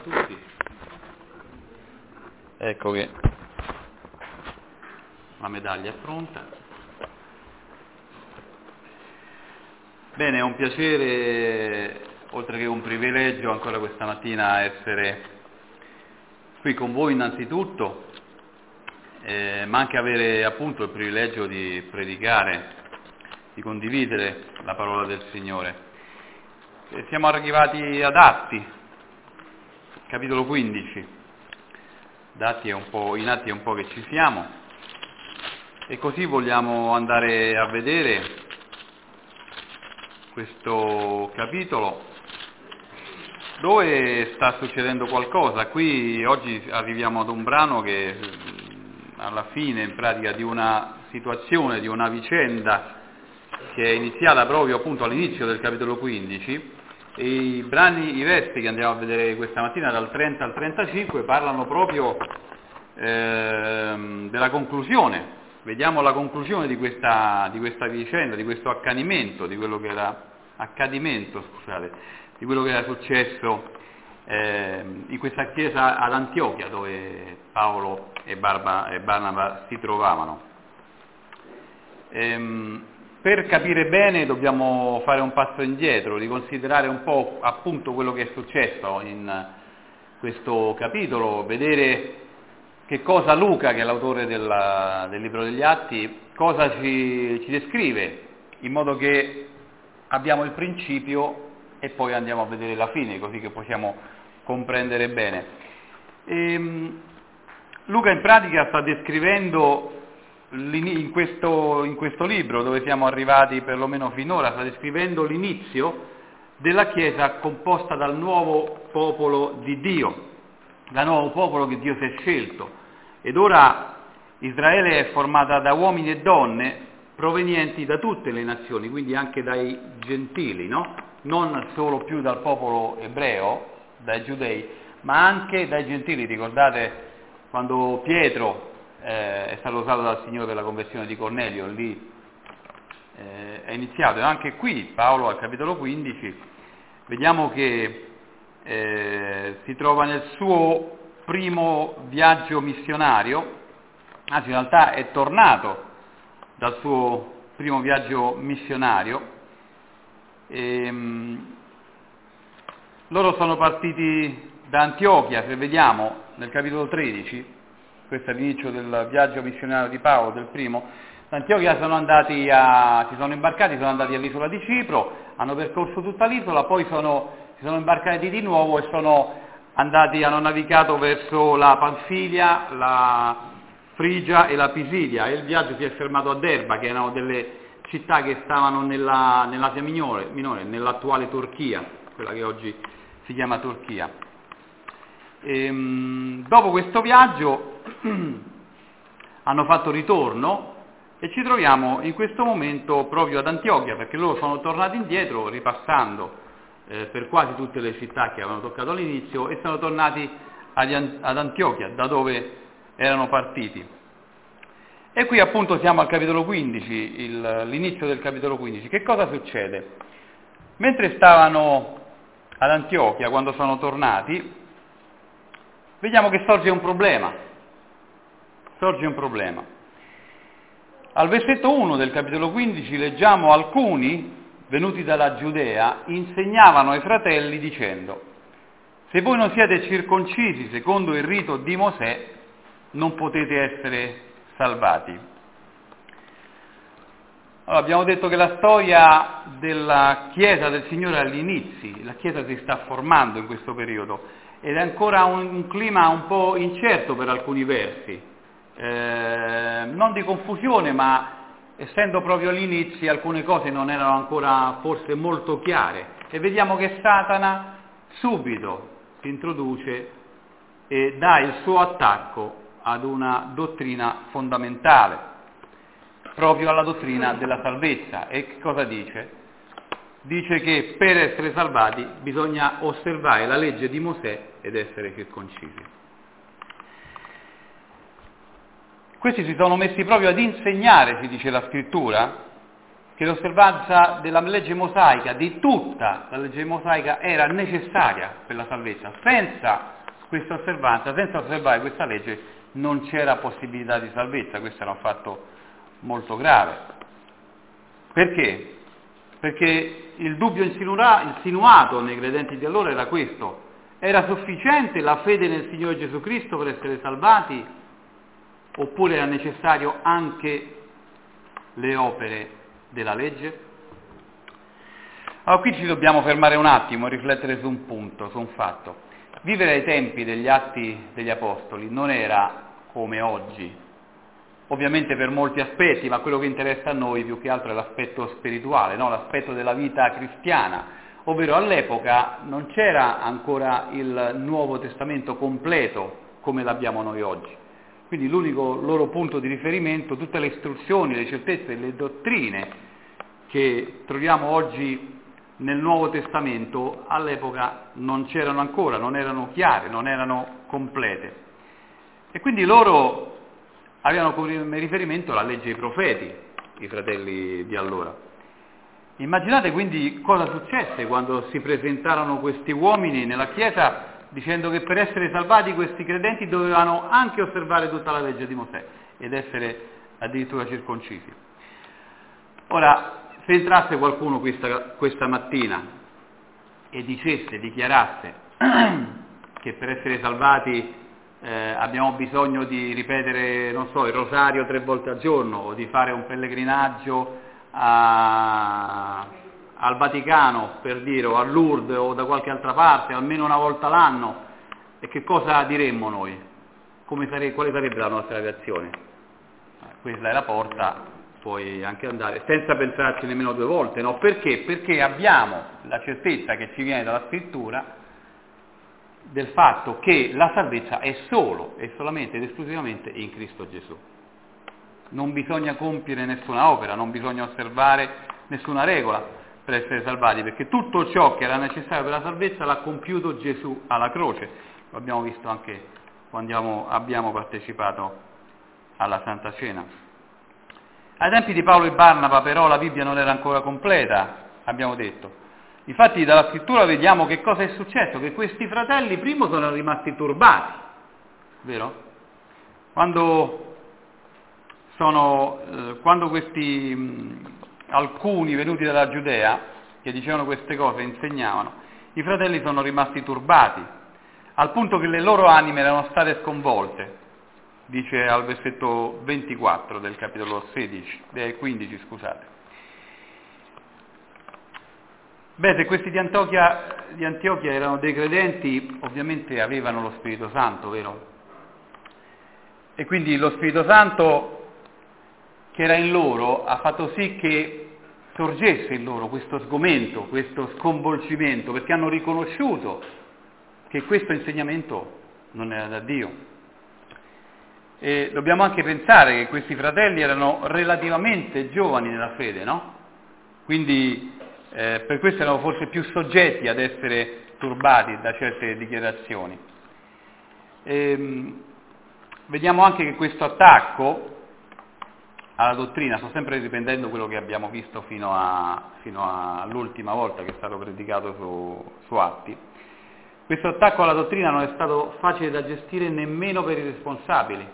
tutti. Ecco che la medaglia è pronta. Bene, è un piacere, oltre che un privilegio, ancora questa mattina essere qui con voi innanzitutto, ma anche avere appunto il privilegio di predicare, di condividere la parola del Signore. Siamo arrivati ad Atti, capitolo 15. In Atti è un po' che ci siamo, e così vogliamo andare a vedere questo capitolo dove sta succedendo qualcosa. Qui oggi arriviamo ad un brano che alla fine in pratica di una situazione, di una vicenda che è iniziata proprio appunto all'inizio del capitolo 15, e i versi che andiamo a vedere questa mattina dal 30 al 35 parlano proprio della conclusione. Vediamo la conclusione di questa vicenda, di questo accadimento, di quello che era successo in questa chiesa ad Antiochia, dove Paolo e Barnaba si trovavano. Per capire bene dobbiamo fare un passo indietro, riconsiderare un po' appunto quello che è successo in questo capitolo, vedere che cosa Luca, che è l'autore del libro degli Atti, cosa ci descrive, in modo che abbiamo il principio e poi andiamo a vedere la fine, così che possiamo comprendere bene. Luca in pratica sta descrivendo in questo libro, dove siamo arrivati perlomeno finora, sta descrivendo l'inizio della Chiesa composta dal nuovo popolo di Dio, dal nuovo popolo che Dio si è scelto. Ed ora Israele è formata da uomini e donne provenienti da tutte le nazioni, quindi anche dai gentili, no? Non solo più dal popolo ebreo, dai giudei, ma anche dai gentili. Ricordate quando Pietro è stato usato dal Signore per la conversione di Cornelio, lì è iniziato. E anche qui Paolo al capitolo 15 vediamo che si trova nel suo primo viaggio missionario, anzi in realtà è tornato dal suo primo viaggio missionario. Loro sono partiti da Antiochia, se vediamo nel capitolo 13, questo è l'inizio del viaggio missionario di Paolo, del primo. Da Antiochia si sono imbarcati, sono andati all'isola di Cipro, hanno percorso tutta l'isola, poi si sono imbarcati di nuovo e hanno navigato verso la Panfilia, la Frigia e la Pisidia, e il viaggio si è fermato a Derba, che erano delle città che stavano nell'Asia minore, nell'attuale Turchia, quella che oggi si chiama Turchia. Dopo questo viaggio hanno fatto ritorno e ci troviamo in questo momento proprio ad Antiochia, perché loro sono tornati indietro ripassando per quasi tutte le città che avevano toccato all'inizio, e sono tornati ad Antiochia, da dove erano partiti. E qui appunto siamo al capitolo 15, l'inizio del capitolo 15. Che cosa succede? Mentre stavano ad Antiochia, quando sono tornati, vediamo che sorge un problema. Al versetto 1 del capitolo 15 leggiamo: alcuni, venuti dalla Giudea, insegnavano ai fratelli dicendo: se voi non siete circoncisi secondo il rito di Mosè, non potete essere salvati. Allora, abbiamo detto che la storia della Chiesa del Signore agli inizi, la Chiesa si sta formando in questo periodo, ed è ancora un clima un po' incerto per alcuni versi, non di confusione, ma essendo proprio agli inizi alcune cose non erano ancora forse molto chiare, e vediamo che Satana subito si introduce e dà il suo attacco ad una dottrina fondamentale, proprio alla dottrina della salvezza. E che cosa dice? Dice che per essere salvati bisogna osservare la legge di Mosè ed essere circoncisi. Questi si sono messi proprio ad insegnare, si dice la scrittura, che l'osservanza della legge mosaica, di tutta la legge mosaica, era necessaria per la salvezza. Senza questa osservanza, senza osservare questa legge, non c'era possibilità di salvezza. Questo era un fatto molto grave. Perché? Perché il dubbio insinuato nei credenti di allora era questo: era sufficiente la fede nel Signore Gesù Cristo per essere salvati, oppure era necessario anche le opere della legge? Allora qui ci dobbiamo fermare un attimo e riflettere su un punto, su un fatto. Vivere ai tempi degli Atti degli Apostoli non era come oggi, ovviamente per molti aspetti, ma quello che interessa a noi più che altro è l'aspetto spirituale, no? L'aspetto della vita cristiana, ovvero all'epoca non c'era ancora il Nuovo Testamento completo come l'abbiamo noi oggi. Quindi l'unico loro punto di riferimento, tutte le istruzioni, le certezze, le dottrine che troviamo oggi nel Nuovo Testamento, all'epoca non c'erano ancora, non erano chiare, non erano complete. E quindi loro avevano come riferimento la legge dei profeti, i fratelli di allora. Immaginate quindi cosa successe quando si presentarono questi uomini nella Chiesa dicendo che per essere salvati questi credenti dovevano anche osservare tutta la legge di Mosè ed essere addirittura circoncisi. Ora, se entrasse qualcuno questa mattina e dichiarasse che per essere salvati abbiamo bisogno di ripetere, non so, il rosario 3 volte al giorno o di fare un pellegrinaggio al Vaticano, per dire, o a Lourdes o da qualche altra parte, almeno una volta l'anno, e che cosa diremmo noi? Quale sarebbe la nostra reazione? Questa è la porta, puoi anche andare, senza pensarci nemmeno 2 volte, no? Perché? Perché abbiamo la certezza che ci viene dalla Scrittura del fatto che la salvezza è solo e solamente ed esclusivamente in Cristo Gesù. Non bisogna compiere nessuna opera, non bisogna osservare nessuna regola per essere salvati, perché tutto ciò che era necessario per la salvezza l'ha compiuto Gesù alla croce. Lo abbiamo visto anche quando abbiamo partecipato alla Santa Cena. Ai tempi di Paolo e Barnaba però la Bibbia non era ancora completa, abbiamo detto. Infatti dalla Scrittura vediamo che cosa è successo, che questi fratelli prima sono rimasti turbati, vero? Quando questi alcuni venuti dalla Giudea, che dicevano queste cose, insegnavano, i fratelli sono rimasti turbati, al punto che le loro anime erano state sconvolte, dice al versetto 24 del capitolo 15, scusate. Beh, se questi di Antiochia erano dei credenti, ovviamente avevano lo Spirito Santo, vero? E quindi lo Spirito Santo che era in loro ha fatto sì che sorgesse in loro questo sgomento, questo sconvolgimento, perché hanno riconosciuto che questo insegnamento non era da Dio. E dobbiamo anche pensare che questi fratelli erano relativamente giovani nella fede, no? Quindi per questo erano forse più soggetti ad essere turbati da certe dichiarazioni. Vediamo anche che questo attacco alla dottrina, sto sempre riprendendo quello che abbiamo visto fino all'ultima volta che è stato predicato su Atti, questo attacco alla dottrina non è stato facile da gestire nemmeno per i responsabili.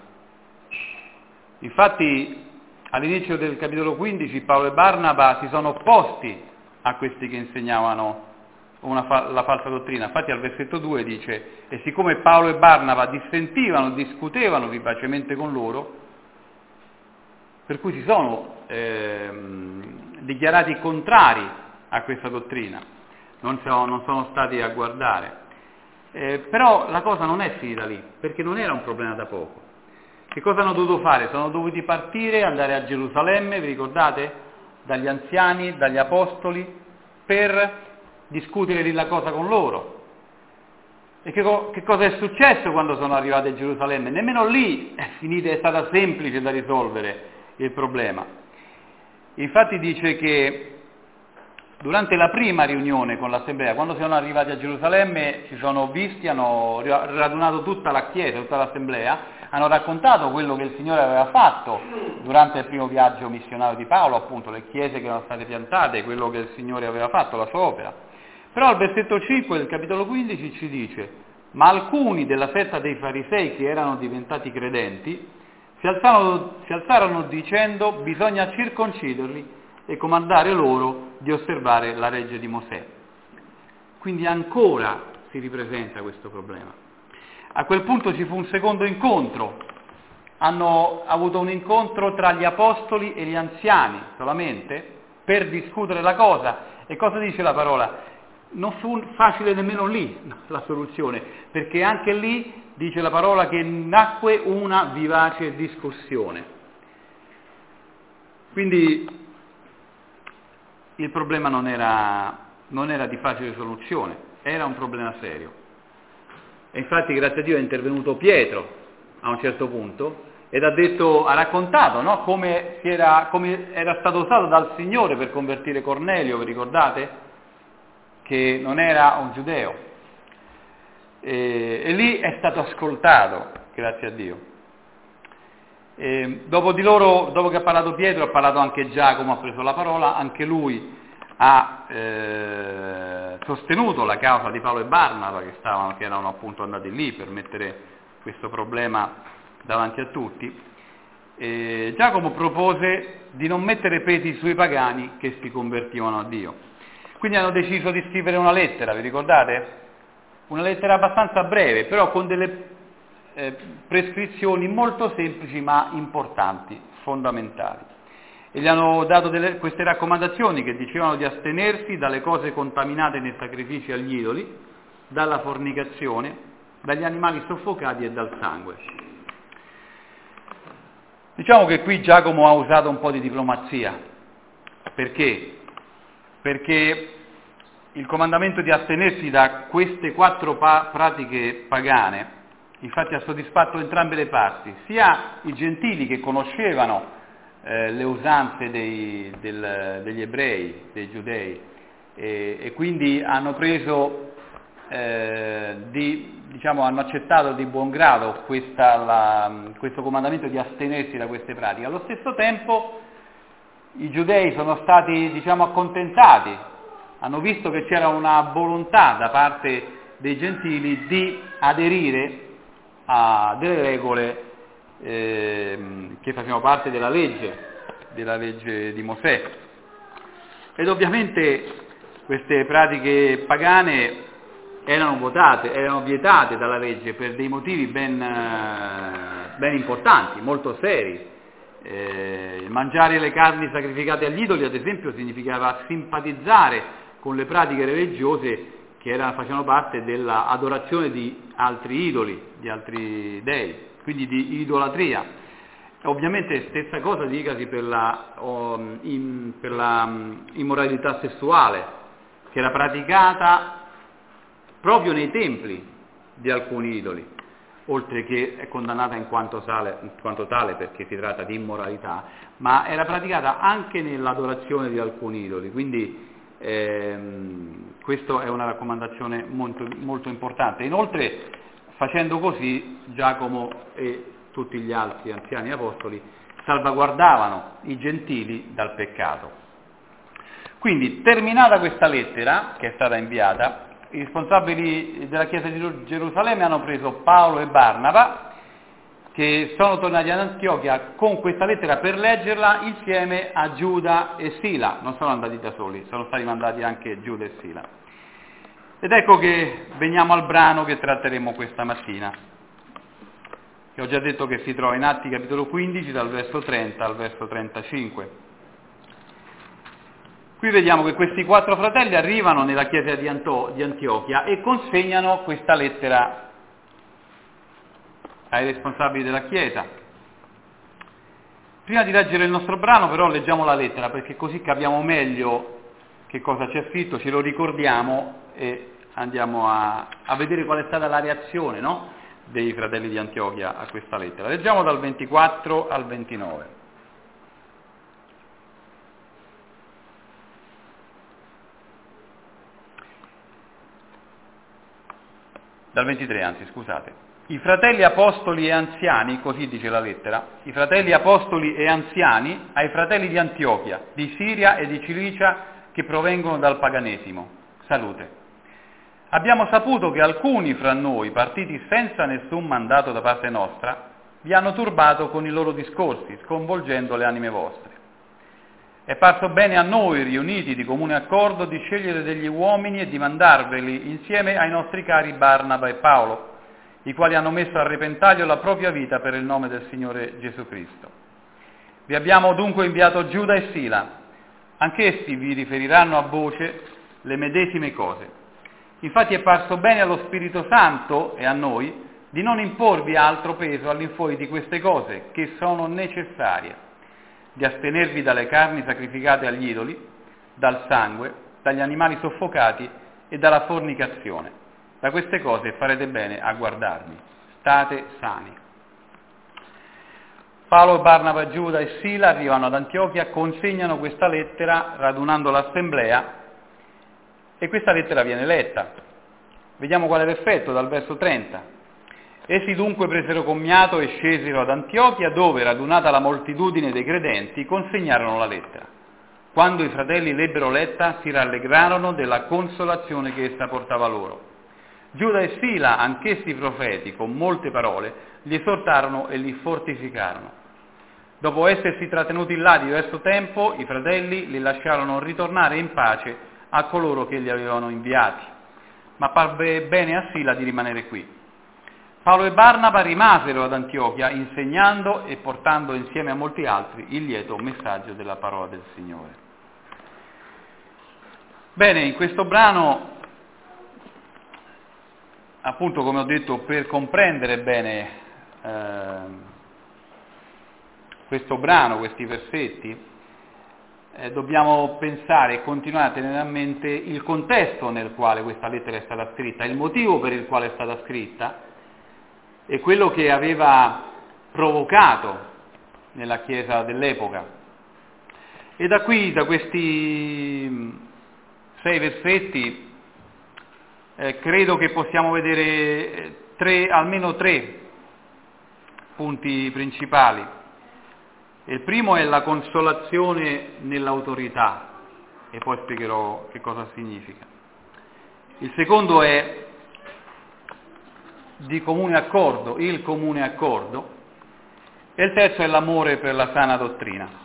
Infatti all'inizio del capitolo 15 Paolo e Barnaba si sono opposti a questi che insegnavano la falsa dottrina. Infatti al versetto 2 dice: e siccome Paolo e Barnaba dissentivano, discutevano vivacemente con loro, per cui si sono dichiarati contrari a questa dottrina, non sono stati a guardare. Però la cosa non è finita lì, perché non era un problema da poco. Che cosa hanno dovuto fare? Sono dovuti partire, andare a Gerusalemme, vi ricordate? Dagli anziani, dagli apostoli, per discutere lì la cosa con loro. E che cosa è successo quando sono arrivati a Gerusalemme? Nemmeno lì è stata semplice da risolvere il problema. Infatti dice che durante la prima riunione con l'assemblea, quando sono arrivati a Gerusalemme, si sono visti, hanno radunato tutta la chiesa, tutta l'assemblea, hanno raccontato quello che il Signore aveva fatto durante il primo viaggio missionario di Paolo, appunto le chiese che erano state piantate, quello che il Signore aveva fatto, la sua opera. Però al versetto 5 del capitolo 15 ci dice: ma alcuni della setta dei farisei che erano diventati credenti si alzarono dicendo: bisogna circonciderli e comandare loro di osservare la legge di Mosè. Quindi ancora si ripresenta questo problema. A quel punto ci fu un secondo incontro, hanno avuto un incontro tra gli apostoli e gli anziani solamente per discutere la cosa. E cosa dice la parola? Non fu facile nemmeno lì la soluzione, perché anche lì dice la parola che nacque una vivace discussione. Quindi il problema non era di facile soluzione, era un problema serio. E infatti, grazie a Dio, è intervenuto Pietro a un certo punto ed ha raccontato, no, come era stato usato dal Signore per convertire Cornelio, vi ricordate? Che non era un giudeo. E lì è stato ascoltato, grazie a Dio. Dopo che ha parlato Pietro, ha parlato anche Giacomo, ha preso la parola, anche lui ha sostenuto la causa di Paolo e Barnaba, che erano appunto andati lì per mettere questo problema davanti a tutti. Giacomo propose di non mettere pesi sui pagani che si convertivano a Dio. Quindi hanno deciso di scrivere una lettera, vi ricordate? Una lettera abbastanza breve, però con delle prescrizioni molto semplici ma importanti, fondamentali. E gli hanno dato queste raccomandazioni che dicevano di astenersi dalle cose contaminate nei sacrifici agli idoli, dalla fornicazione, dagli animali soffocati e dal sangue. Diciamo che qui Giacomo ha usato un po' di diplomazia. Perché? Perché il comandamento di astenersi da queste 4 pratiche pagane, infatti, ha soddisfatto entrambe le parti, sia i gentili che conoscevano le usanze degli ebrei, dei giudei, e quindi hanno preso, hanno accettato di buon grado questo comandamento di astenersi da queste pratiche. Allo stesso tempo i giudei sono stati, accontentati, hanno visto che c'era una volontà da parte dei gentili di aderire a delle regole che facevano parte della legge di Mosè. Ed ovviamente queste pratiche pagane erano vietate dalla legge per dei motivi ben importanti, molto seri. Mangiare le carni sacrificate agli idoli, ad esempio, significava simpatizzare con le pratiche religiose che facevano parte dell'adorazione di altri idoli, di altri dei, quindi di idolatria. Ovviamente stessa cosa dicasi per la immoralità sessuale, che era praticata proprio nei templi di alcuni idoli, oltre che è condannata in quanto tale perché si tratta di immoralità, ma era praticata anche nell'adorazione di alcuni idoli, quindi questa è una raccomandazione molto, molto importante. Inoltre, facendo così, Giacomo e tutti gli altri anziani apostoli salvaguardavano i gentili dal peccato. Quindi, terminata questa lettera, che è stata inviata, i responsabili della Chiesa di Gerusalemme hanno preso Paolo e Barnaba, che sono tornati ad Antiochia con questa lettera per leggerla insieme a Giuda e Sila. Non sono andati da soli, sono stati mandati anche Giuda e Sila. Ed ecco che veniamo al brano che tratteremo questa mattina, che ho già detto che si trova in Atti capitolo 15, dal verso 30 al verso 35. Qui vediamo che questi 4 fratelli arrivano nella chiesa di Antiochia e consegnano questa lettera ai responsabili della chiesa. Prima di leggere il nostro brano, però, leggiamo la lettera, perché così capiamo meglio che cosa c'è scritto, ce lo ricordiamo e andiamo a vedere qual è stata la reazione, no, dei fratelli di Antiochia a questa lettera. Leggiamo dal 24 al 29. Dal 23, anzi, scusate. I fratelli apostoli e anziani, così dice la lettera, i fratelli apostoli e anziani ai fratelli di Antiochia, di Siria e di Cilicia che provengono dal paganesimo. Salute. Abbiamo saputo che alcuni fra noi, partiti senza nessun mandato da parte nostra, vi hanno turbato con i loro discorsi, sconvolgendo le anime vostre. È parso bene a noi, riuniti di comune accordo, di scegliere degli uomini e di mandarveli insieme ai nostri cari Barnaba e Paolo, i quali hanno messo a repentaglio la propria vita per il nome del Signore Gesù Cristo. Vi abbiamo dunque inviato Giuda e Sila, anch'essi vi riferiranno a voce le medesime cose. Infatti è parso bene allo Spirito Santo e a noi di non imporvi altro peso all'infuori di queste cose, che sono necessarie, di astenervi dalle carni sacrificate agli idoli, dal sangue, dagli animali soffocati e dalla fornicazione. Da queste cose farete bene a guardarvi. State sani. Paolo, Barnaba, Giuda e Sila arrivano ad Antiochia, consegnano questa lettera radunando l'assemblea e questa lettera viene letta. Vediamo qual è l'effetto dal verso 30. Essi dunque presero commiato e scesero ad Antiochia, dove, radunata la moltitudine dei credenti, consegnarono la lettera. Quando i fratelli l'ebbero letta, si rallegrarono della consolazione che essa portava loro. Giuda e Sila, anch'essi profeti, con molte parole, li esortarono e li fortificarono. Dopo essersi trattenuti là diverso tempo, i fratelli li lasciarono ritornare in pace a coloro che li avevano inviati. Ma parve bene a Sila di rimanere qui. Paolo e Barnaba rimasero ad Antiochia, insegnando e portando insieme a molti altri il lieto messaggio della parola del Signore. Bene, in questo brano, appunto, come ho detto, per comprendere bene questo brano, questi versetti, dobbiamo pensare e continuare a tenere a mente il contesto nel quale questa lettera è stata scritta, il motivo per il quale è stata scritta e quello che aveva provocato nella Chiesa dell'epoca. E da qui, da questi 6 versetti, credo che possiamo vedere almeno tre punti principali. Il primo è la consolazione nell'autorità, e poi spiegherò che cosa significa. Il secondo è di comune accordo, il comune accordo, e il terzo è l'amore per la sana dottrina.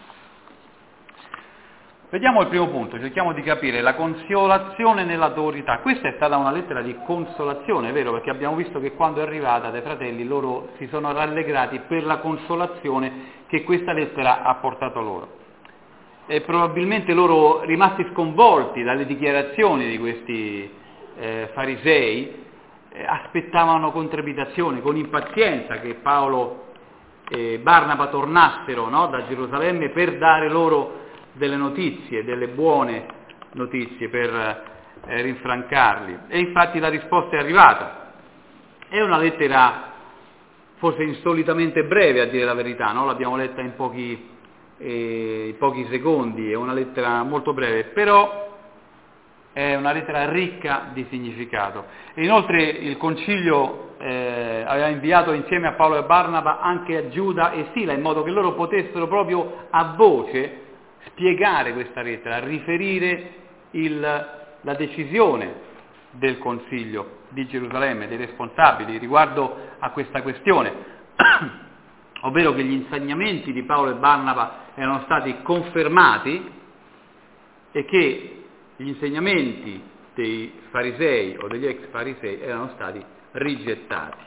Vediamo il primo punto, cerchiamo di capire la consolazione nell'autorità. Questa è stata una lettera di consolazione, è vero, perché abbiamo visto che quando è arrivata dai fratelli loro si sono rallegrati per la consolazione che questa lettera ha portato loro. E probabilmente loro, rimasti sconvolti dalle dichiarazioni di questi farisei, aspettavano con trepidazione, con impazienza che Paolo e Barnaba tornassero, no, da Gerusalemme per dare loro delle notizie, delle buone notizie per rinfrancarli. E infatti la risposta è arrivata. È una lettera forse insolitamente breve, a dire la verità, no? L'abbiamo letta in pochi secondi, è una lettera molto breve, però è una lettera ricca di significato. E inoltre il concilio aveva inviato insieme a Paolo e Barnaba anche a Giuda e Sila, in modo che loro potessero proprio a voce spiegare questa lettera, riferire la decisione del Consiglio di Gerusalemme, dei responsabili riguardo a questa questione, ovvero che gli insegnamenti di Paolo e Barnaba erano stati confermati e che gli insegnamenti dei farisei o degli ex farisei erano stati rigettati.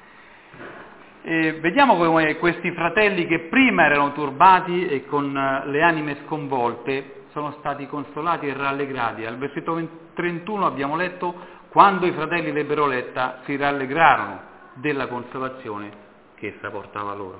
E vediamo come questi fratelli che prima erano turbati e con le anime sconvolte sono stati consolati e rallegrati. Al versetto 31 abbiamo letto: quando i fratelli l'ebbero letta si rallegrarono della consolazione che essa portava loro.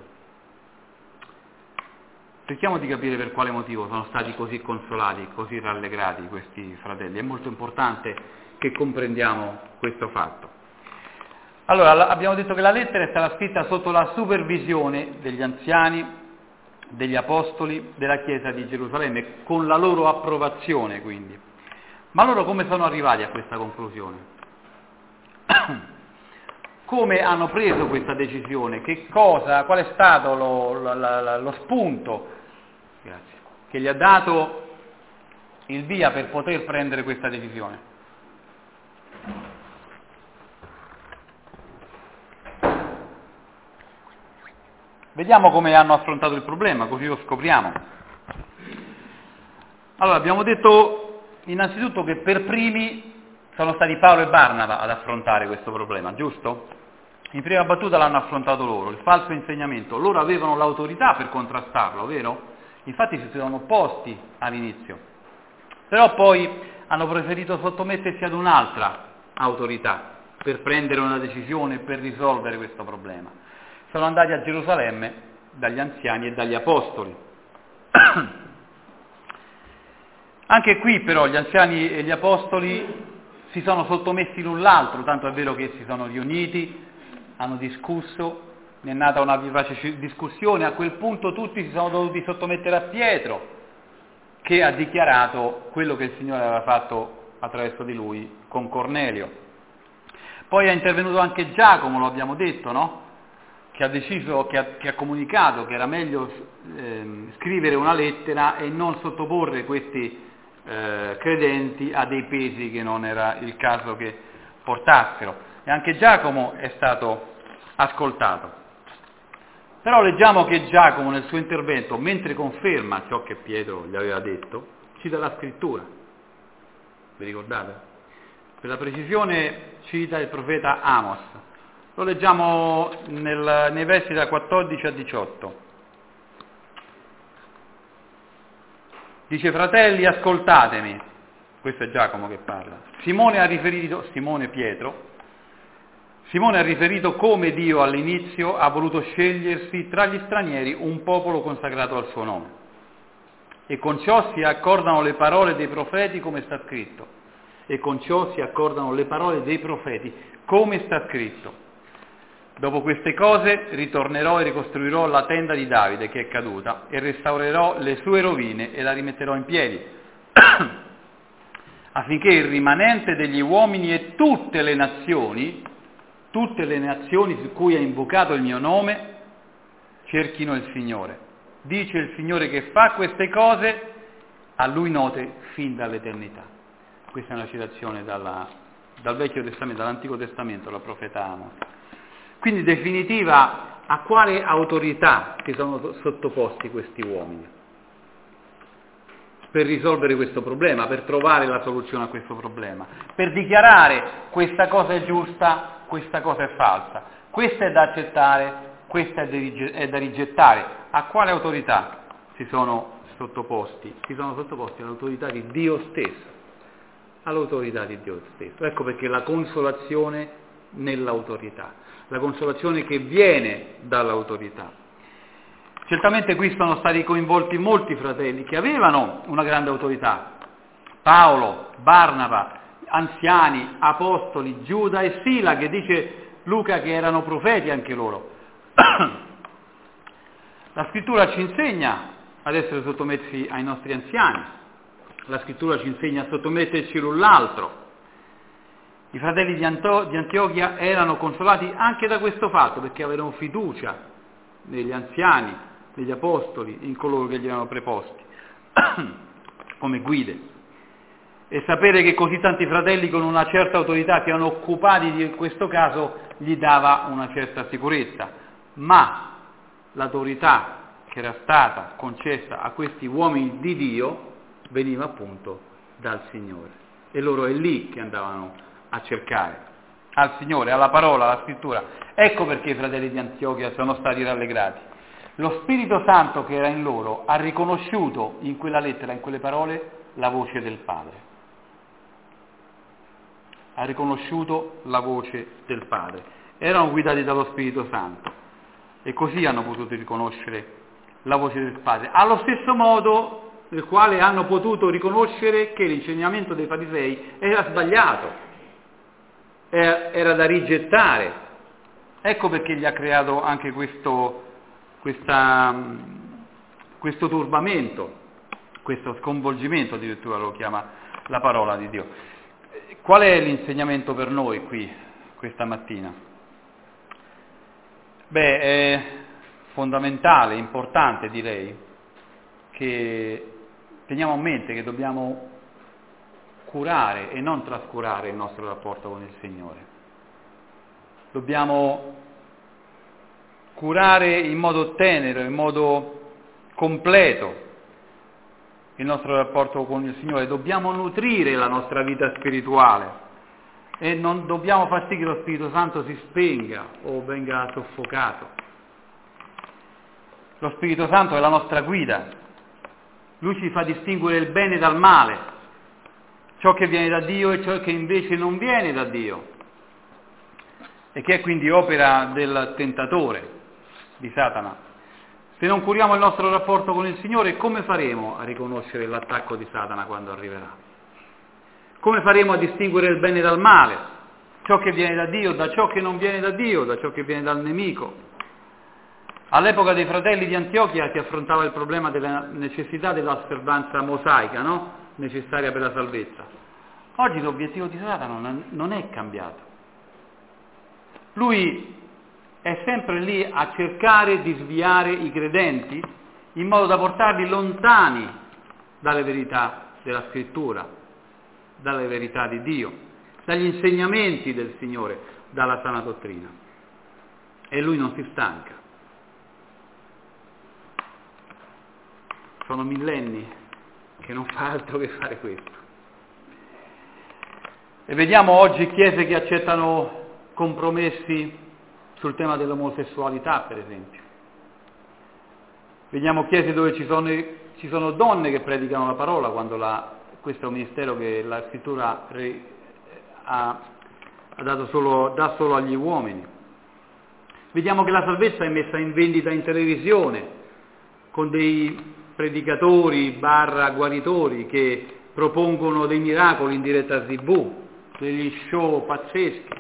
Cerchiamo di capire per quale motivo sono stati così consolati, così rallegrati questi fratelli. È molto importante che comprendiamo questo fatto. Allora, abbiamo detto che la lettera è stata scritta sotto la supervisione degli anziani, degli apostoli della Chiesa di Gerusalemme, con la loro approvazione quindi. Ma loro come sono arrivati a questa conclusione? come hanno preso questa decisione, qual è stato lo spunto, grazie, che gli ha dato il via per poter prendere questa decisione. Vediamo come hanno affrontato il problema, così lo scopriamo. Allora, abbiamo detto innanzitutto che per primi sono stati Paolo e Barnaba ad affrontare questo problema, giusto? In prima battuta l'hanno affrontato loro, il falso insegnamento. Loro avevano l'autorità per contrastarlo, vero? Infatti si sono opposti all'inizio. Però poi hanno preferito sottomettersi ad un'altra autorità per prendere una decisione, per risolvere questo problema. Sono andati a Gerusalemme dagli anziani e dagli apostoli. Anche qui però gli anziani e gli apostoli si sono sottomessi l'un l'altro, tanto è vero che si sono riuniti, hanno discusso, ne è nata una vivace discussione, a quel punto tutti si sono dovuti sottomettere a Pietro, che ha dichiarato quello che il Signore aveva fatto attraverso di lui con Cornelio. Poi è intervenuto anche Giacomo, lo abbiamo detto, no? Che ha deciso, che ha comunicato che era meglio scrivere una lettera e non sottoporre questi credenti a dei pesi che non era il caso che portassero. E anche Giacomo è stato ascoltato. Però leggiamo che Giacomo nel suo intervento, mentre conferma ciò che Pietro gli aveva detto, cita la scrittura. Vi ricordate? Per la precisione cita il profeta Amos. Lo leggiamo nei versi da 14 a 18. Dice: fratelli, ascoltatemi. Questo è Giacomo che parla. Simone ha riferito come Dio all'inizio ha voluto scegliersi tra gli stranieri un popolo consacrato al suo nome. E con ciò si accordano le parole dei profeti come sta scritto. Come sta scritto. Dopo queste cose ritornerò e ricostruirò la tenda di Davide che è caduta e restaurerò le sue rovine e la rimetterò in piedi, affinché il rimanente degli uomini e tutte le nazioni su cui è invocato il mio nome, cerchino il Signore. Dice il Signore che fa queste cose a Lui note fin dall'eternità. Questa è una citazione dal Vecchio Testamento, dall'Antico Testamento, la profeta Amos. Quindi definitiva, a quale autorità si sono sottoposti questi uomini per risolvere questo problema, per trovare la soluzione a questo problema, per dichiarare questa cosa è giusta, questa cosa è falsa, questa è da accettare, questa è da rigettare. A quale autorità si sono sottoposti? Si sono sottoposti all'autorità di Dio stesso, all'autorità di Dio stesso. Ecco perché la consolazione nell'autorità, la consolazione che viene dall'autorità. Certamente qui sono stati coinvolti molti fratelli che avevano una grande autorità: Paolo, Barnaba, anziani, apostoli, Giuda e Sila, che dice Luca che erano profeti anche loro. La scrittura ci insegna ad essere sottomessi ai nostri anziani, la scrittura ci insegna a sottometterci l'un l'altro. I fratelli di Antiochia erano consolati anche da questo fatto, perché avevano fiducia negli anziani, negli apostoli, in coloro che gli erano preposti come guide. E sapere che così tanti fratelli con una certa autorità che erano occupati di questo caso gli dava una certa sicurezza. Ma l'autorità che era stata concessa a questi uomini di Dio veniva appunto dal Signore, e loro è lì che andavano a cercare, al Signore, alla parola, alla scrittura. Ecco perché i fratelli di Antiochia sono stati rallegrati. Lo Spirito Santo che era in loro ha riconosciuto in quella lettera, in quelle parole, la voce del Padre. Ha riconosciuto la voce del Padre. Erano guidati dallo Spirito Santo e così hanno potuto riconoscere la voce del Padre. Allo stesso modo nel quale hanno potuto riconoscere che l'insegnamento dei farisei era sbagliato, era da rigettare. Ecco perché gli ha creato anche questo turbamento, questo sconvolgimento, addirittura lo chiama la parola di Dio. Qual è l'insegnamento per noi qui, questa mattina? È fondamentale, importante direi, che teniamo a mente che dobbiamo curare e non trascurare il nostro rapporto con il Signore. Dobbiamo curare in modo tenero, in modo completo il nostro rapporto con il Signore. Dobbiamo nutrire la nostra vita spirituale e non dobbiamo far sì che lo Spirito Santo si spenga o venga soffocato. Lo Spirito Santo è la nostra guida. Lui ci fa distinguere il bene dal male, ciò che viene da Dio e ciò che invece non viene da Dio, e che è quindi opera del tentatore, di Satana. Se non curiamo il nostro rapporto con il Signore, come faremo a riconoscere l'attacco di Satana quando arriverà? Come faremo a distinguere il bene dal male, ciò che viene da Dio da ciò che non viene da Dio, da ciò che viene dal nemico? All'epoca dei fratelli di Antiochia si affrontava il problema della necessità dell'osservanza mosaica, no? Necessaria per la salvezza. Oggi l'obiettivo di Satana non è cambiato. Lui è sempre lì a cercare di sviare i credenti in modo da portarli lontani dalle verità della Scrittura, dalle verità di Dio, dagli insegnamenti del Signore, dalla sana dottrina. E lui non si stanca. Sono millenni che non fa altro che fare questo. E vediamo oggi chiese che accettano compromessi sul tema dell'omosessualità, per esempio. Vediamo chiese dove ci sono donne che predicano la parola, quando questo è un ministero che la Scrittura dà solo agli uomini. Vediamo che la salvezza è messa in vendita in televisione, con dei predicatori / guaritori che propongono dei miracoli in diretta TV, degli show pazzeschi.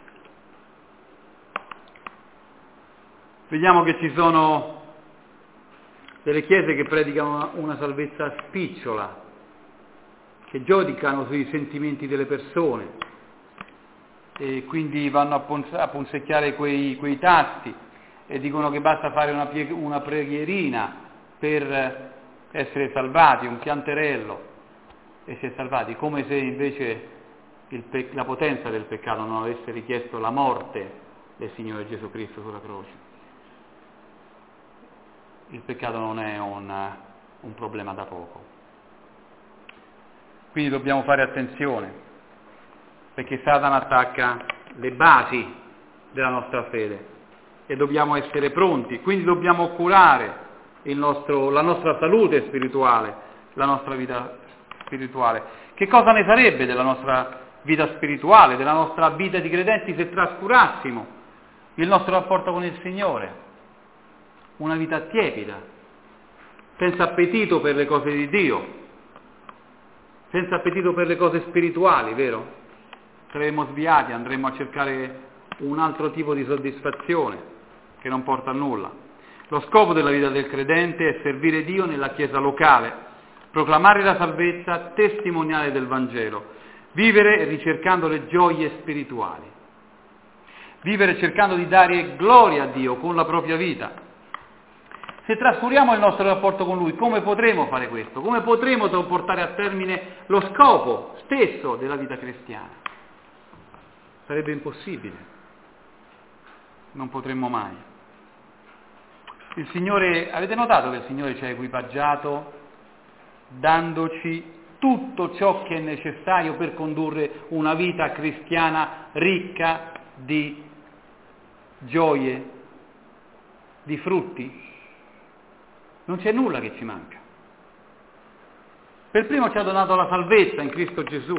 Vediamo che ci sono delle chiese che predicano una salvezza spicciola, che giudicano sui sentimenti delle persone e quindi vanno a punzecchiare quei tasti e dicono che basta fare una preghierina per essere salvati, un pianterello, e si è salvati, come se invece la potenza del peccato non avesse richiesto la morte del Signore Gesù Cristo sulla croce. Il peccato non è un problema da poco. Quindi dobbiamo fare attenzione, perché Satana attacca le basi della nostra fede e dobbiamo essere pronti, quindi dobbiamo curare la nostra salute spirituale, la nostra vita spirituale. Che cosa ne sarebbe della nostra vita spirituale, della nostra vita di credenti se trascurassimo il nostro rapporto con il Signore? Una vita tiepida, senza appetito per le cose di Dio, senza appetito per le cose spirituali, vero? Saremo sviati, andremo a cercare un altro tipo di soddisfazione che non porta a nulla. Lo scopo della vita del credente è servire Dio nella chiesa locale, proclamare la salvezza, testimoniare del Vangelo, vivere ricercando le gioie spirituali, vivere cercando di dare gloria a Dio con la propria vita. Se trascuriamo il nostro rapporto con Lui, come potremo fare questo? Come potremo portare a termine lo scopo stesso della vita cristiana? Sarebbe impossibile. Non potremmo mai. Avete notato che il Signore ci ha equipaggiato dandoci tutto ciò che è necessario per condurre una vita cristiana ricca di gioie, di frutti? Non c'è nulla che ci manca. Per primo ci ha donato la salvezza in Cristo Gesù.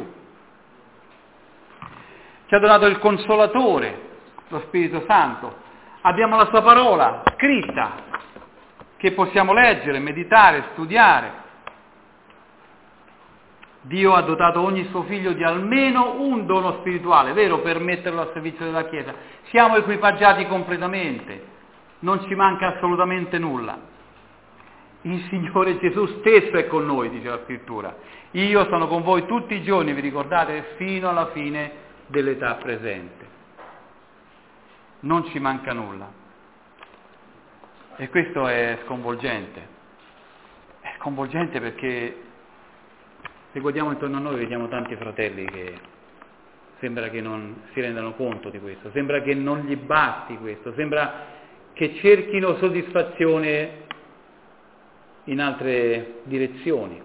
Ci ha donato il Consolatore, lo Spirito Santo. Abbiamo la Sua parola scritta, che possiamo leggere, meditare, studiare. Dio ha dotato ogni suo figlio di almeno un dono spirituale, vero, per metterlo al servizio della Chiesa. Siamo equipaggiati completamente, non ci manca assolutamente nulla. Il Signore Gesù stesso è con noi, dice la Scrittura. Io sono con voi tutti i giorni, vi ricordate, fino alla fine dell'età presente. Non ci manca nulla. E questo è sconvolgente. È sconvolgente perché se guardiamo intorno a noi vediamo tanti fratelli che sembra che non si rendano conto di questo, sembra che non gli basti questo, sembra che cerchino soddisfazione in altre direzioni.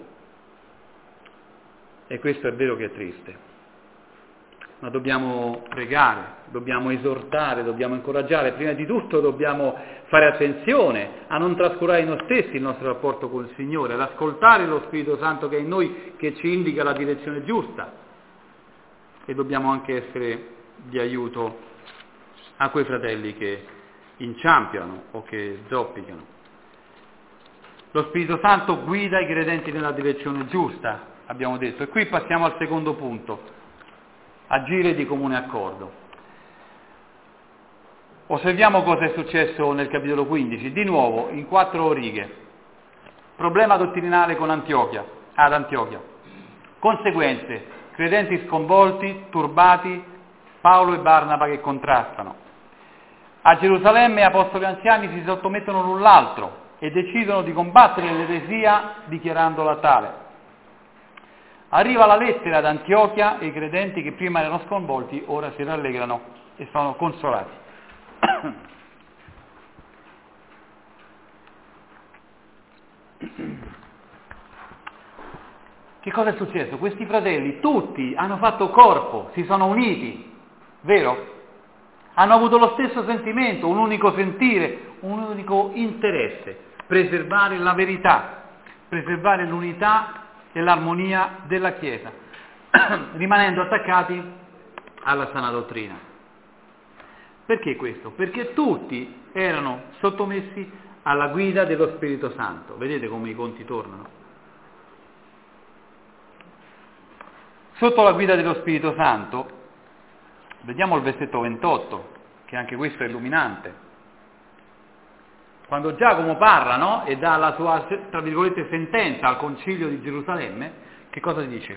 E questo è vero che è triste. Ma dobbiamo pregare, dobbiamo esortare, dobbiamo incoraggiare, prima di tutto dobbiamo fare attenzione a non trascurare in noi stessi il nostro rapporto col Signore, ad ascoltare lo Spirito Santo che è in noi, che ci indica la direzione giusta, e dobbiamo anche essere di aiuto a quei fratelli che inciampiano o che zoppicano. Lo Spirito Santo guida i credenti nella direzione giusta, abbiamo detto, e qui passiamo al secondo punto. Agire di comune accordo. Osserviamo cosa è successo nel capitolo 15, di nuovo in 4 righe. Problema dottrinale ad Antiochia. Conseguenze, credenti sconvolti, turbati, Paolo e Barnaba che contrastano. A Gerusalemme apostoli anziani si sottomettono l'un l'altro e decidono di combattere l'eresia dichiarandola tale. Arriva la lettera ad Antiochia e i credenti che prima erano sconvolti ora si rallegrano e sono consolati. Che cosa è successo? Questi fratelli tutti hanno fatto corpo, si sono uniti, vero? Hanno avuto lo stesso sentimento, un unico sentire, un unico interesse, preservare la verità, preservare l'unità e l'armonia della Chiesa, rimanendo attaccati alla sana dottrina. Perché questo? Perché tutti erano sottomessi alla guida dello Spirito Santo. Vedete come i conti tornano? Sotto la guida dello Spirito Santo, vediamo il versetto 28, che anche questo è illuminante. Quando Giacomo parla, no? E dà la sua, tra virgolette, sentenza al concilio di Gerusalemme, che cosa dice?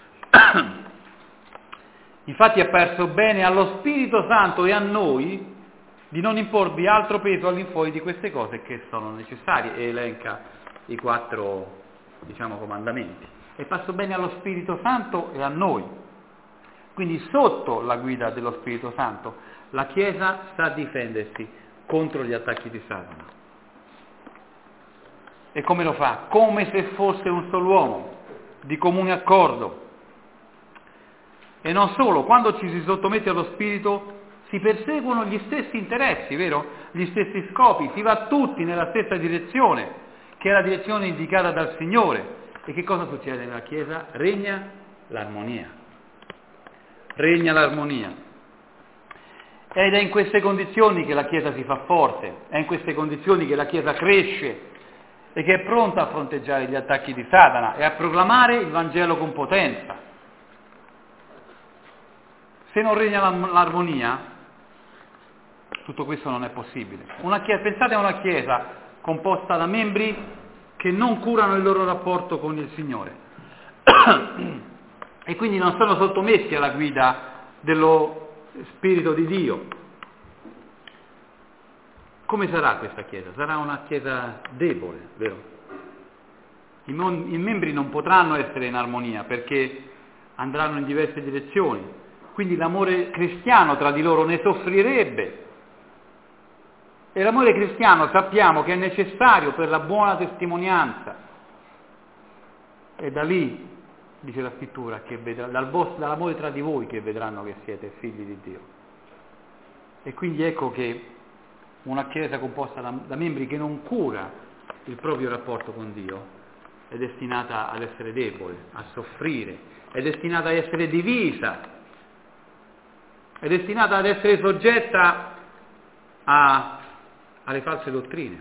Infatti è apparso bene allo Spirito Santo e a noi di non imporvi altro peso all'infuori di queste cose che sono necessarie, e elenca i 4, comandamenti. È apparso bene allo Spirito Santo e a noi. Quindi sotto la guida dello Spirito Santo la Chiesa sa difendersi contro gli attacchi di Satana. E come lo fa? Come se fosse un solo uomo, di comune accordo. E non solo, quando ci si sottomette allo Spirito si perseguono gli stessi interessi, vero? Gli stessi scopi, si va tutti nella stessa direzione, che è la direzione indicata dal Signore. E che cosa succede nella Chiesa? Regna l'armonia. Regna l'armonia. Ed è in queste condizioni che la Chiesa si fa forte, è in queste condizioni che la Chiesa cresce e che è pronta a fronteggiare gli attacchi di Satana e a proclamare il Vangelo con potenza. Se non regna l'armonia, tutto questo non è possibile. Pensate a una Chiesa composta da membri che non curano il loro rapporto con il Signore e quindi non sono sottomessi alla guida dello Spirito di Dio. Come sarà questa Chiesa? Sarà una Chiesa debole, vero? I membri non potranno essere in armonia perché andranno in diverse direzioni, quindi l'amore cristiano tra di loro ne soffrirebbe. E l'amore cristiano sappiamo che è necessario per la buona testimonianza. E da lì, dice la Scrittura, che dall'amore tra di voi che vedranno che siete figli di Dio. E quindi ecco che una Chiesa composta da membri che non cura il proprio rapporto con Dio è destinata ad essere debole, a soffrire, è destinata ad essere divisa, è destinata ad essere soggetta alle false dottrine,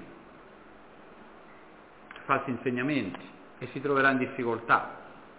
falsi insegnamenti, e si troverà in difficoltà,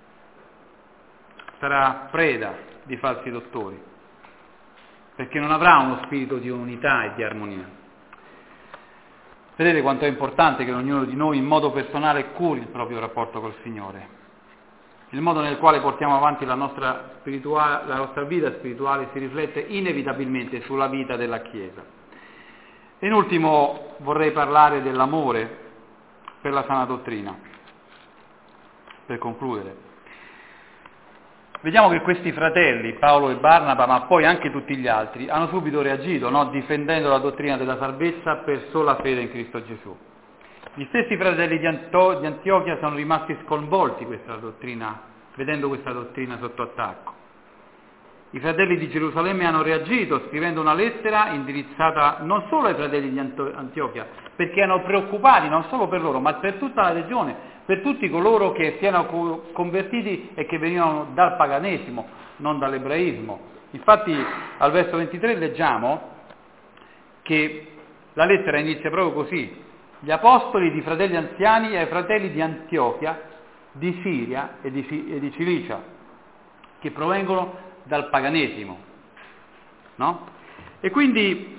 sarà preda di falsi dottori, perché non avrà uno spirito di unità e di armonia. Vedete quanto è importante che ognuno di noi in modo personale curi il proprio rapporto col Signore. Il modo nel quale portiamo avanti la nostra vita spirituale si riflette inevitabilmente sulla vita della Chiesa. E in ultimo vorrei parlare dell'amore per la sana dottrina, per concludere. Vediamo che questi fratelli, Paolo e Barnaba, ma poi anche tutti gli altri, hanno subito reagito, no? Difendendo la dottrina della salvezza per sola fede in Cristo Gesù. Gli stessi fratelli di Antiochia sono rimasti sconvolti vedendo questa dottrina sotto attacco. I fratelli di Gerusalemme hanno reagito scrivendo una lettera indirizzata non solo ai fratelli di Antiochia, perché erano preoccupati non solo per loro, ma per tutta la regione, per tutti coloro che si erano convertiti e che venivano dal paganesimo, non dall'ebraismo. Infatti al verso 23 leggiamo che la lettera inizia proprio così: gli apostoli di fratelli anziani e ai fratelli di Antiochia, di Siria e di Cilicia, che provengono dal paganesimo, no? E quindi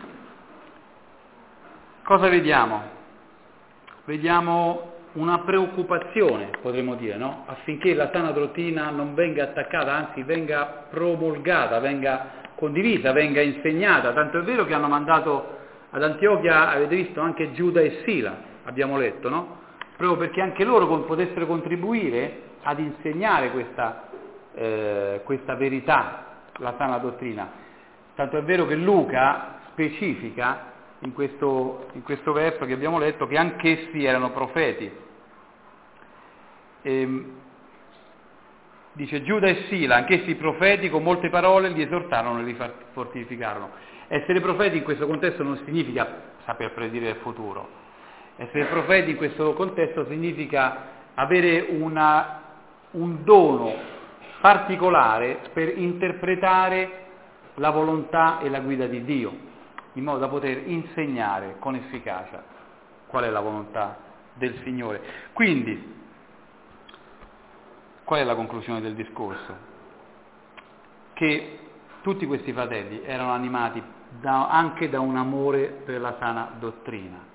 cosa vediamo? Vediamo una preoccupazione, potremmo dire, no? Affinché la sana dottrina non venga attaccata, anzi venga promulgata, venga condivisa, venga insegnata. Tanto è vero che hanno mandato ad Antiochia, avete visto, anche Giuda e Sila, abbiamo letto, no? Proprio perché anche loro potessero contribuire ad insegnare questa verità, la sana dottrina. Tanto è vero che Luca specifica in questo verso che abbiamo letto che anch'essi erano profeti. Dice Giuda e Sila, anch'essi profeti, con molte parole li esortarono e li fortificarono. Essere profeti in questo contesto non significa saper predire il futuro. Essere profeti in questo contesto significa avere un dono particolare per interpretare la volontà e la guida di Dio, in modo da poter insegnare con efficacia qual è la volontà del Signore. Quindi, qual è la conclusione del discorso? Che tutti questi fratelli erano animati anche da un amore per la sana dottrina.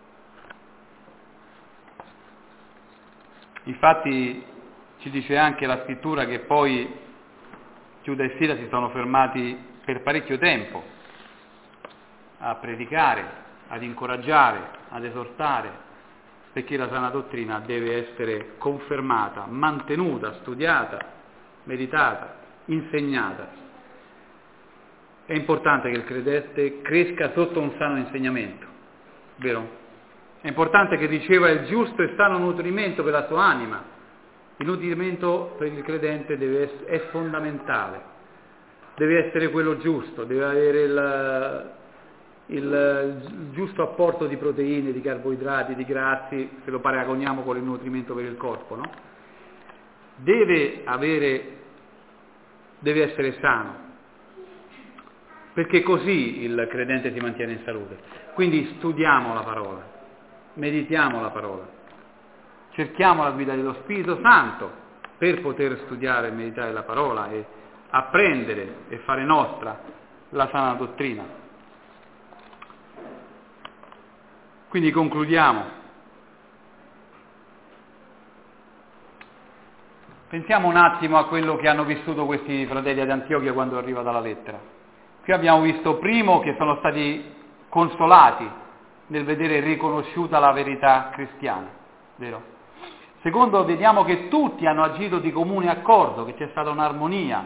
Infatti ci dice anche la scrittura che poi Giuda e Sila si sono fermati per parecchio tempo a predicare, ad incoraggiare, ad esortare, perché la sana dottrina deve essere confermata, mantenuta, studiata, meditata, insegnata. È importante che il credente cresca sotto un sano insegnamento, vero? È importante che riceva il giusto e sano nutrimento per la sua anima. Il nutrimento per il credente è fondamentale, deve essere quello giusto, deve avere il giusto apporto di proteine, di carboidrati, di grassi, se lo paragoniamo con il nutrimento per il corpo, no? Deve essere sano, perché così il credente si mantiene in salute. Quindi studiamo la parola, meditiamo la parola, cerchiamo la guida dello Spirito Santo per poter studiare e meditare la parola e apprendere e fare nostra la sana dottrina. Quindi concludiamo. Pensiamo un attimo a quello che hanno vissuto questi fratelli ad Antiochia quando arriva dalla lettera. Qui abbiamo visto primo che sono stati consolati nel vedere riconosciuta la verità cristiana, vero? Secondo, vediamo che tutti hanno agito di comune accordo, che c'è stata un'armonia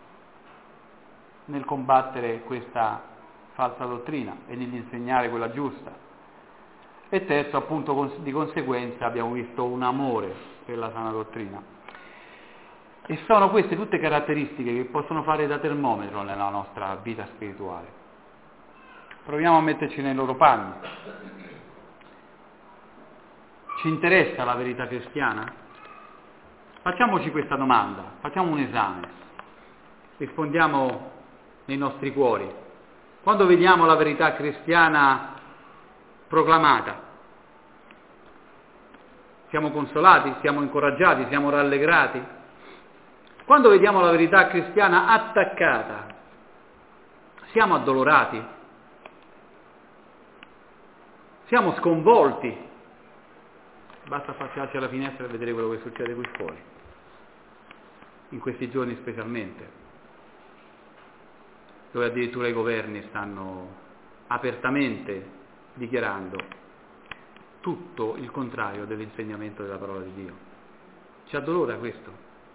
nel combattere questa falsa dottrina e nell'insegnare quella giusta. E terzo, appunto, di conseguenza abbiamo visto un amore per la sana dottrina. E sono queste tutte caratteristiche che possono fare da termometro nella nostra vita spirituale. Proviamo a metterci nei loro panni. Ci interessa la verità cristiana? Facciamoci questa domanda, facciamo un esame, rispondiamo nei nostri cuori. Quando vediamo la verità cristiana proclamata, siamo consolati, siamo incoraggiati, siamo rallegrati? Quando vediamo la verità cristiana attaccata, siamo addolorati? Siamo sconvolti? Basta affacciarsi alla finestra e vedere quello che succede qui fuori, in questi giorni specialmente, dove addirittura i governi stanno apertamente dichiarando tutto il contrario dell'insegnamento della parola di Dio. Ci addolora questo.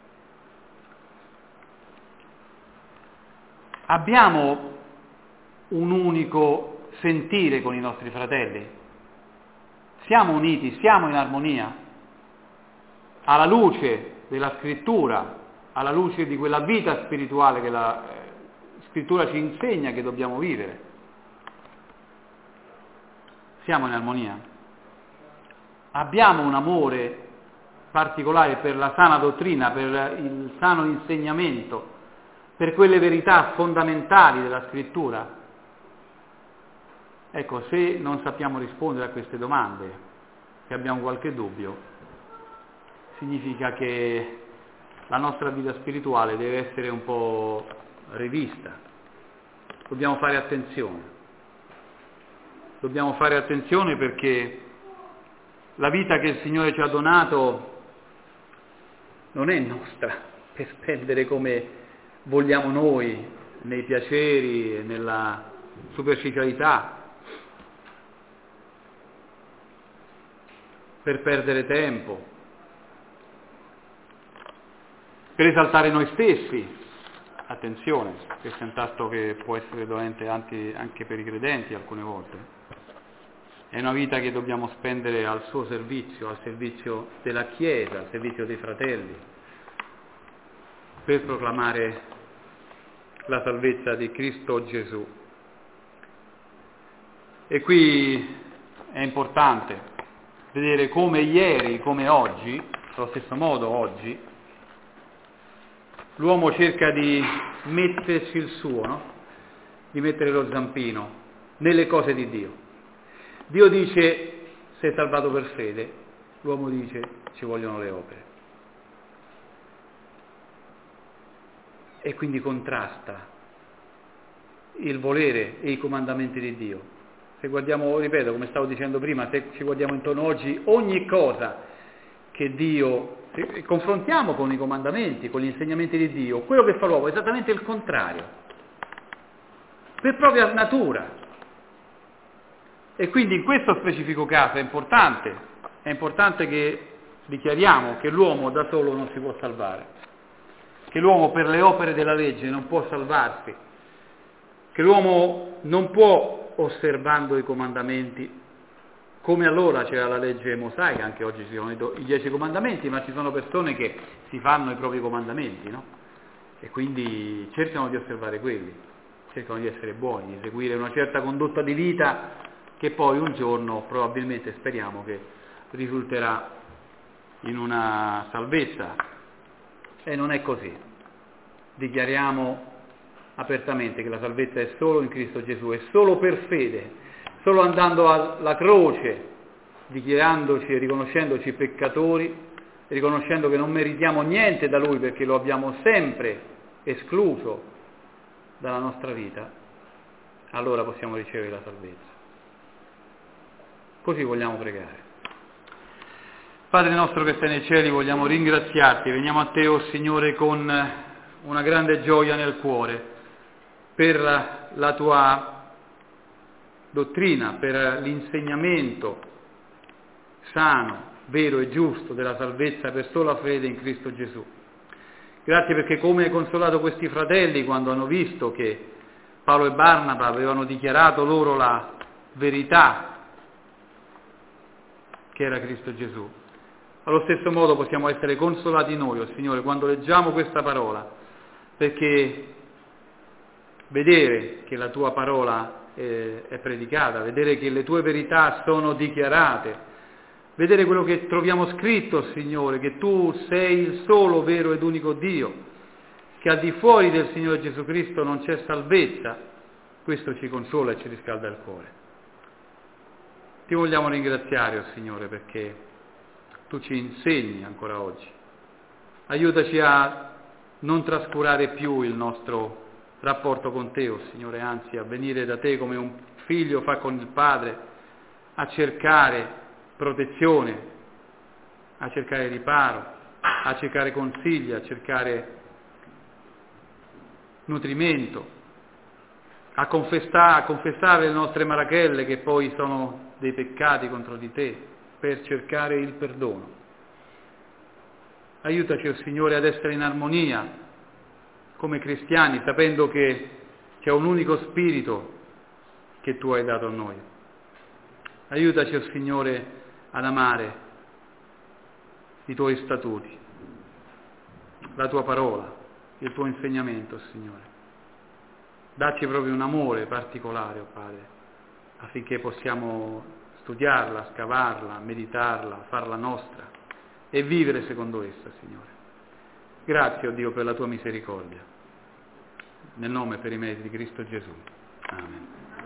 Abbiamo un unico sentire con i nostri fratelli? Siamo uniti, siamo in armonia? Alla luce della Scrittura, alla luce di quella vita spirituale che la Scrittura ci insegna che dobbiamo vivere. Siamo in armonia? Abbiamo un amore particolare per la sana dottrina, per il sano insegnamento, per quelle verità fondamentali della Scrittura? Ecco, se non sappiamo rispondere a queste domande, se abbiamo qualche dubbio, significa che la nostra vita spirituale deve essere un po' rivista. Dobbiamo fare attenzione. Dobbiamo fare attenzione perché la vita che il Signore ci ha donato non è nostra per spendere come vogliamo noi, nei piaceri, nella superficialità, per perdere tempo, per esaltare noi stessi. Attenzione, questo è un tasto che può essere dolente anche per i credenti alcune volte. È una vita che dobbiamo spendere al suo servizio, al servizio della Chiesa, al servizio dei fratelli, per proclamare la salvezza di Cristo Gesù. E qui è importante vedere come ieri, come oggi, allo stesso modo oggi, l'uomo cerca di metterci il suo, no? Di mettere lo zampino nelle cose di Dio. Dio dice sei salvato per fede, l'uomo dice ci vogliono le opere. E quindi contrasta il volere e i comandamenti di Dio. Se guardiamo, ripeto, come stavo dicendo prima, se ci guardiamo intorno oggi, ogni cosa che Dio, se confrontiamo con i comandamenti, con gli insegnamenti di Dio, quello che fa l'uomo è esattamente il contrario, per propria natura. E quindi in questo specifico caso è importante che dichiariamo che l'uomo da solo non si può salvare, che l'uomo per le opere della legge non può salvarsi, che l'uomo non può, osservando i comandamenti, come allora c'era la legge mosaica, anche oggi ci sono i 10 comandamenti, ma ci sono persone che si fanno i propri comandamenti, no? E quindi cercano di osservare quelli, cercano di essere buoni, di seguire una certa condotta di vita che poi un giorno, probabilmente speriamo, che risulterà in una salvezza. E non è così. Dichiariamo apertamente che la salvezza è solo in Cristo Gesù, è solo per fede, solo andando alla croce, dichiarandoci e riconoscendoci peccatori, riconoscendo che non meritiamo niente da Lui perché lo abbiamo sempre escluso dalla nostra vita, allora possiamo ricevere la salvezza. Così vogliamo pregare. Padre nostro che sei nei cieli, vogliamo ringraziarti, veniamo a te, o Signore, con una grande gioia nel cuore per la tua dottrina, per l'insegnamento sano, vero e giusto della salvezza per sola fede in Cristo Gesù. Grazie perché come hai consolato questi fratelli quando hanno visto che Paolo e Barnaba avevano dichiarato loro la verità che era Cristo Gesù. Allo stesso modo possiamo essere consolati noi, oh Signore, quando leggiamo questa parola, perché vedere che la tua parola è predicata, vedere che le tue verità sono dichiarate, vedere quello che troviamo scritto, Signore, che tu sei il solo vero ed unico Dio, che al di fuori del Signore Gesù Cristo non c'è salvezza, questo ci consola e ci riscalda il cuore. Ti vogliamo ringraziare, oh Signore, perché tu ci insegni ancora oggi. Aiutaci a non trascurare più il nostro rapporto con te, oh Signore, anzi a venire da te come un figlio fa con il padre, a cercare protezione, a cercare riparo, a cercare consigli, a cercare nutrimento, a confessare le nostre marachelle che poi sono dei peccati contro di te, per cercare il perdono. Aiutaci, Signore, ad essere in armonia come cristiani, sapendo che c'è un unico spirito che tu hai dato a noi. Aiutaci, Signore, ad amare i tuoi statuti, la tua parola, il tuo insegnamento, Signore. Dacci proprio un amore particolare, oh Padre, affinché possiamo studiarla, scavarla, meditarla, farla nostra e vivere secondo essa, Signore. Grazie, oh Dio, per la tua misericordia. Nel nome e per i meriti di Cristo Gesù. Amen.